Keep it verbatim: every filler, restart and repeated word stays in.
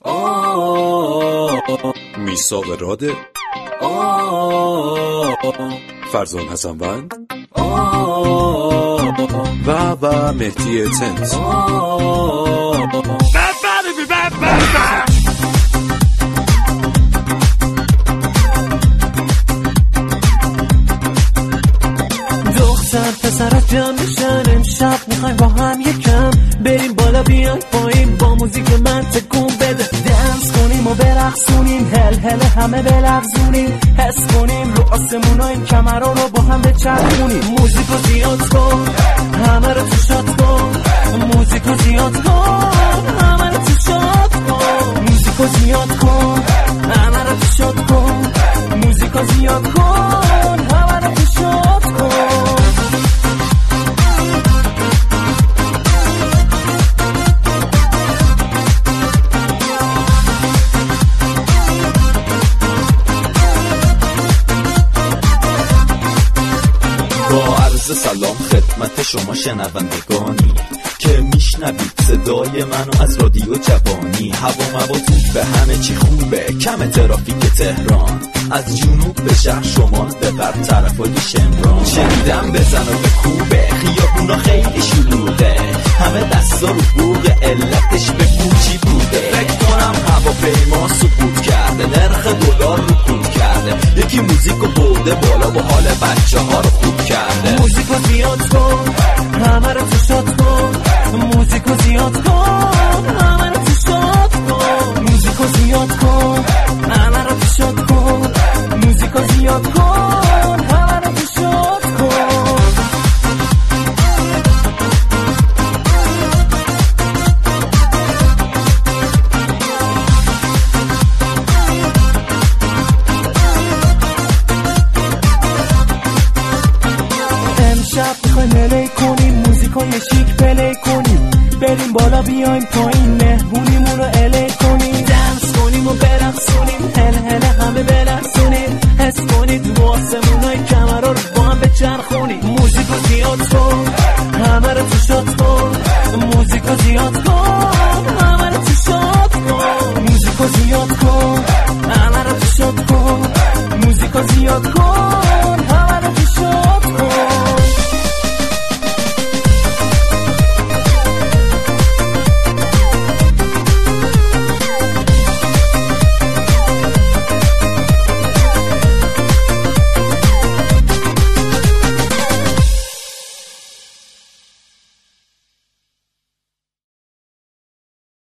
میثاق راده، فرزان حسنوند و و مهدی تنز. دختر پسرت جمع میشن امشب، میخوایم با هم یکم بریم بالا بیایم پایین، با موزیک من تکون بده، دنس کنیم و برقصونیم، هل هل همه بلغزونیم، حس کنیم رو آسمونای کمران رو با هم بچرخونیم. موزیکو زیاد کن همه رو تو شاد کن، موزیکو زیاد کن همه رو تو شاد کن، موزیکو زیاد کن همه رو تو شاد کن، موزیکو زیاد کن همه رو تو شاد کن. با عرض سلام خدمت شما شنوندگانی که میشنوید صدای منو از رادیو جوانی. هوا مواتود به همه چی خوبه، کم ترافیک تهران، از جنوب به شرق شمال به غرب طرفای شمران. شنیدم بزن و به کوبه، خیابونا خیلی شلوغه، همه دستا رو بوغه، علتش به کوچی بوده. فکر کنم هواپیما سقوط کرده، نرخ دلار رو کود کرده، یکی موزیکو برده بالا و حال بچه ها رو خوب کرده. موزیکو زیاد کن همه رو تو شاد کن، موزیکو زیاد کن همه رو تو شاد کن، موزیکو زیاد کن همه رو تو شاد کن، موزیکو زیاد کن همه رو تو شاد کن. امشب میخوایم الی کنیم، موزیکای شیک پلی کنیم، بریم بالا بیایم پایین، مهمونیمون رو الی کنیم، دنس کنیم و برقصونیم، هل هل همه بلغزونیم، حس کنید رو آسمونای کمرا رو با هم بچرخونیم. موزیکو زیاد کن همه رو تو شاد کن، موزیکو زیاد کن